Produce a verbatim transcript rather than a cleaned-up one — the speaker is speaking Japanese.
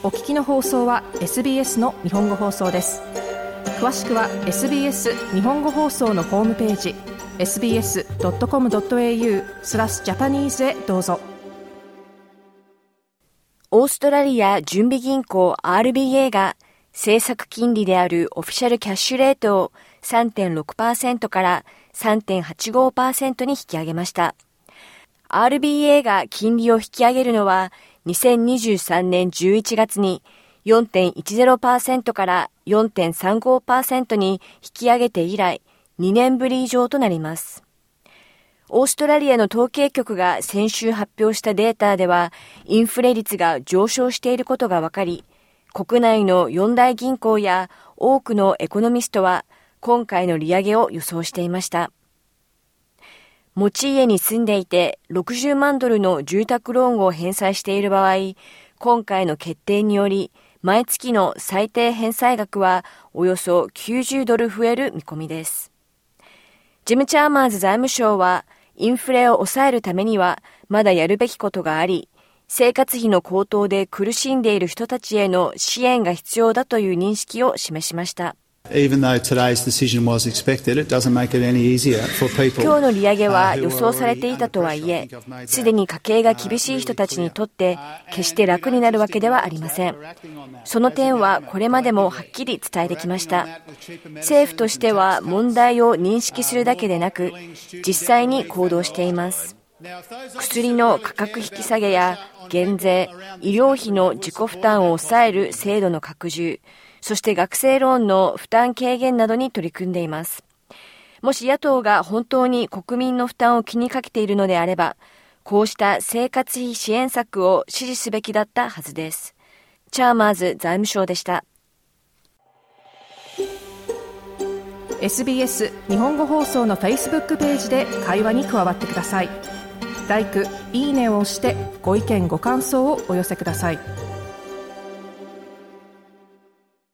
お聞きの放送は エスビーエス の日本語放送です。詳しくは エスビーエス 日本語放送のホームページ エスビーエスドットコムドットエーユー スラスジャパニーズへどうぞ。 オーストラリア準備銀行 アールビーエー が政策金利であるオフィシャルキャッシュレートを さんてんろくパーセント から さんてんはちごパーセント に引き上げました。アールビーエー が金利を引き上げるのはにせんにじゅうさんねんじゅういちがつに よんてんいちゼロパーセント から よんてんさんごパーセント に引き上げて以来にねんぶり以上となります。オーストラリアの統計局が先週発表したデータではインフレ率が上昇していることが分かり、国内の四大銀行や多くのエコノミストは今回の利上げを予想していました。持ち家に住んでいてろくじゅうまんドルの住宅ローンを返済している場合、今回の決定により毎月の最低返済額はおよそきゅうじゅうドル増える見込みです。ジム・チャーマーズ財務相はインフレを抑えるためにはまだやるべきことがあり、生活費の高騰で苦しんでいる人たちへの支援が必要だという認識を示しました。 Even though today's decision was expected, it doesn't make it any easier for people. 今日の利上げは予想されていたとはいえ、すでに家計が厳しい人たちにとって決して楽になるわけではありません。その点はこれまでもはっきり伝えてきました。政府としては問題を認識するだけでなく、実際に行動しています。薬の価格引き下げや減税、医療費の自己負担を抑える制度の拡充、そして学生ローンの負担軽減などに取り組んでいます。もし野党が本当に国民の負担を気にかけているのであれば、こうした生活費支援策を支持すべきだったはずです。チャーマーズ財務相でした。 エスビーエス 日本語放送の Facebook ページで会話に加わってください。ライク、いいねを押してご意見ご感想をお寄せください。